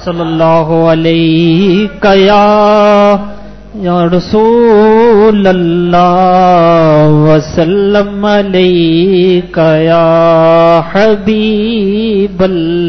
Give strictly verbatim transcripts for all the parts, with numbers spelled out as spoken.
صلی اللہ علیہ یا یا رسول اللہ وسلم علیک یا حبیب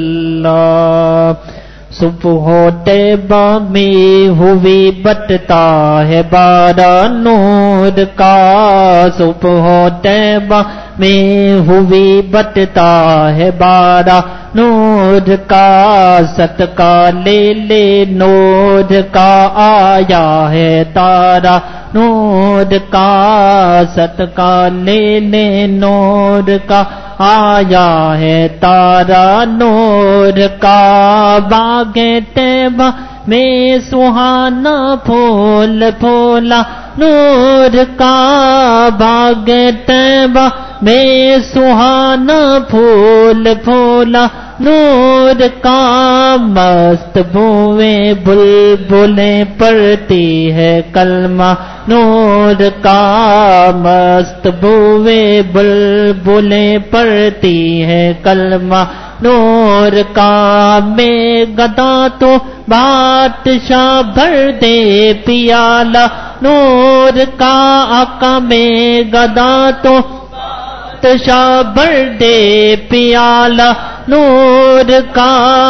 اللہ. صبح طیبہ میں ہوئی بٹتا ہے باران نور کا. صبح طیبہ میں ہوئی بٹتا ہے باران نور کا. صدقہ لے لے نور کا آیا ہے تارا نور کا. صدقہ لے لے نور کا آیا ہے تارا نور کا. باغ طیبہ میں سہانا پھول پھولا نور کا. باغ طیبہ میں سہانا پھول پھولا نور کا. مست بوئیں بلبلیں پڑتی ہے کلمہ نور کا. مست بوئیں بلبلیں پڑتی ہے کلمہ نور کا. میں گدا تو بادشاہ بھر دے پیالہ نور کا. آقا میں گدا تو بادشاہ بھر دے پیالہ نور کا.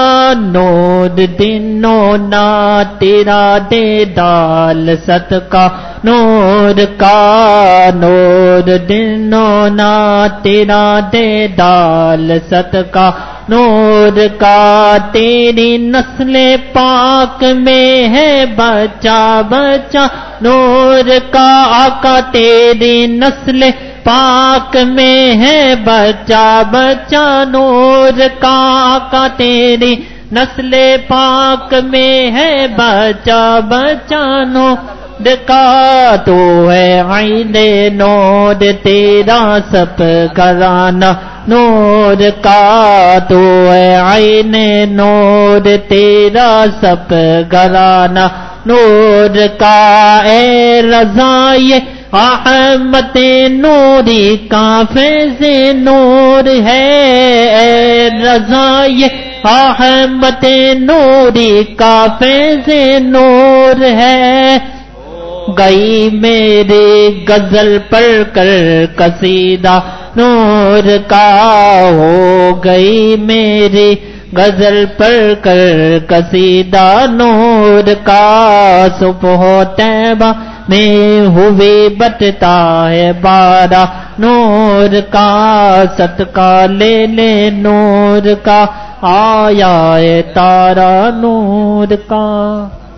نور دنوں نا تیرا دے ڈال صدقہ نور کا. نور دنوں نا تیرا دے ڈال صدقہ نور کا. تیری نسل پاک میں ہے بچہ بچہ نور کا. آقا تیری نسل پاک میں ہے بچہ بچہ نور کا. آقا تیری نسل پاک میں ہے بچہ بچہ نور کا. تو ہے عین نور تیرا سب گھرانہ نور کا. تو ہے عین نور تیرا سب گھرانہ نور کا. اے رضائے احمد نوری کا فیض نور ہے. اے رضائے احمد نوری کا فیض نور ہے. گئی میری غزل پڑھ کر قصیدہ نور کا. ہو گئی میری غزل پڑھ کر قصیدہ نور کا. صبح طیبہ میں ہوئی بٹتا ہے بارہ نور کا. صدقہ لے لے نور کا آیا ہے تارا نور کا.